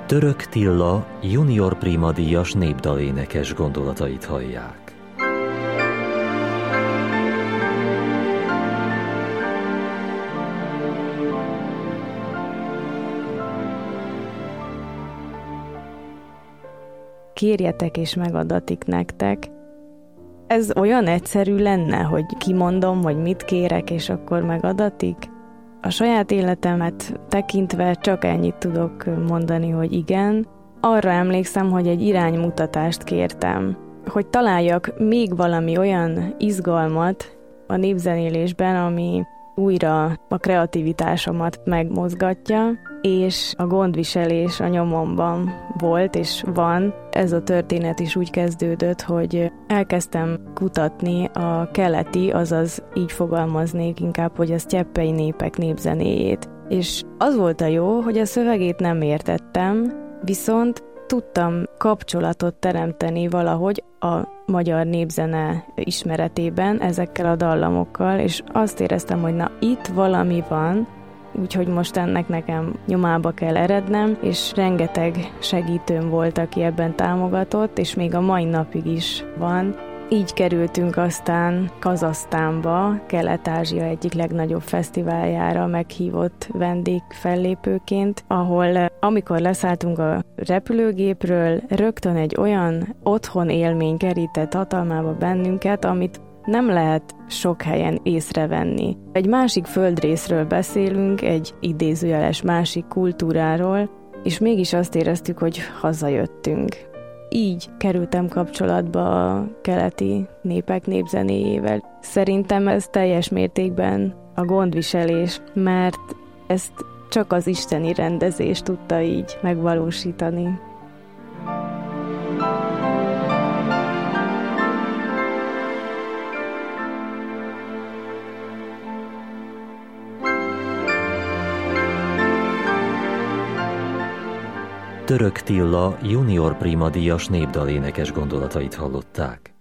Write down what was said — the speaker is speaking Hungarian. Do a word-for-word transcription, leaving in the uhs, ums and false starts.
Török Tilla junior primadíjas népdalénekes gondolatait hallják. Kérjetek és megadatik nektek. Ez olyan egyszerű lenne, hogy kimondom, hogy mit kérek, és akkor megadatik? A saját életemet tekintve csak ennyit tudok mondani, hogy igen. Arra emlékszem, hogy egy iránymutatást kértem, hogy találjak még valami olyan izgalmat a népzenélésben, ami újra a kreativitásomat megmozgatja, és a gondviselés a nyomomban volt és van. Ez a történet is úgy kezdődött, hogy elkezdtem kutatni a keleti, azaz így fogalmaznék inkább, hogy a sztyeppei népek népzenéjét. És az volt a jó, hogy a szövegét nem értettem, viszont tudtam kapcsolatot teremteni valahogy a magyar népzene ismeretében ezekkel a dallamokkal, és azt éreztem, hogy na itt valami van, úgyhogy most ennek nekem nyomába kell erednem, és rengeteg segítőm volt, aki ebben támogatott, és még a mai napig is van. Így kerültünk aztán Kazahsztánba, Kelet-Ázsia egyik legnagyobb fesztiváljára meghívott vendégfellépőként, ahol amikor leszálltunk a repülőgépről, rögtön egy olyan otthon élmény kerített hatalmába bennünket, amit nem lehet sok helyen észrevenni. Egy másik földrészről beszélünk, egy idézőjeles másik kultúráról, és mégis azt éreztük, hogy hazajöttünk. Így kerültem kapcsolatba a keleti népek népzenéjével. Szerintem ez teljes mértékben a gondviselés, mert ezt csak az isteni rendezés tudta így megvalósítani. Török Tilla junior primadíjas népdalénekes gondolatait hallották.